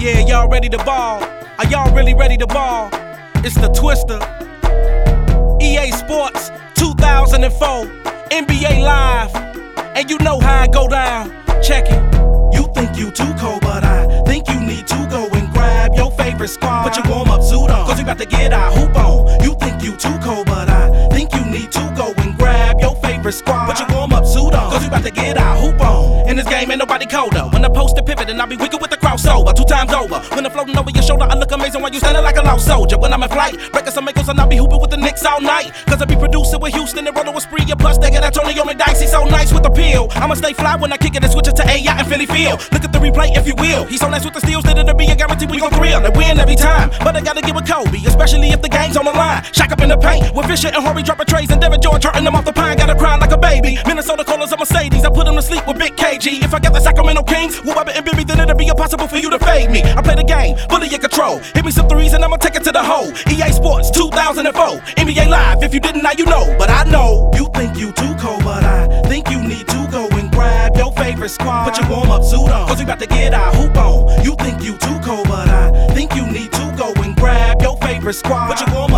Yeah, y'all ready to ball? Are y'all really ready to ball? It's the Twister. EA Sports 2004, NBA Live. And you know how it go down. Check it. You think you too cold, but I think you need to go and grab your favorite squad. Put your warm-up suit on, cause we about to get our hoop on. You think you too cold, but I think you need to go and grab your favorite squad. Put your warm-up suit on, cause we about to get our hoop on. In this game ain't nobody colder. When I post a pivot and I be wicked with the crossover 2 times over. When I'm floating over your shoulder, I look amazing while you standing like a lost soldier. When I'm in flight, breaking some ankles and I be hooping with the Knicks all night. Cause I be producing with Houston and rolling with Spree. Plus they get Antonio McDyess, he's so nice with the peel. I'ma stay fly when I kick it and switch it to AI and Philly Field. Look at the replay if you will. He's so nice with the steals that it'll be a guarantee we gon' thrill and win every time. But I gotta give it Kobe, especially if the game's on the line. Shock up in the paint with Fisher and Horry dropping trays and Devin George turning them off the pine. Gotta cry like a baby. Minnesota colors of Mercedes, I put him to sleep with Big KG. If I got the Sacramento Kings, Wubba and Bibby, then it'll be impossible for you to fade me. I play the game, fully in control. Hit me some threes and I'ma take it to the hole. EA Sports 2004, NBA Live. If you didn't, now you know. But I know you think you too cold, but I think you need to go and grab your favorite squad. Put your warm-up suit on, cause we about to get our hoop on. You think you too cold, but I think you need to go and grab your favorite squad. Put your warm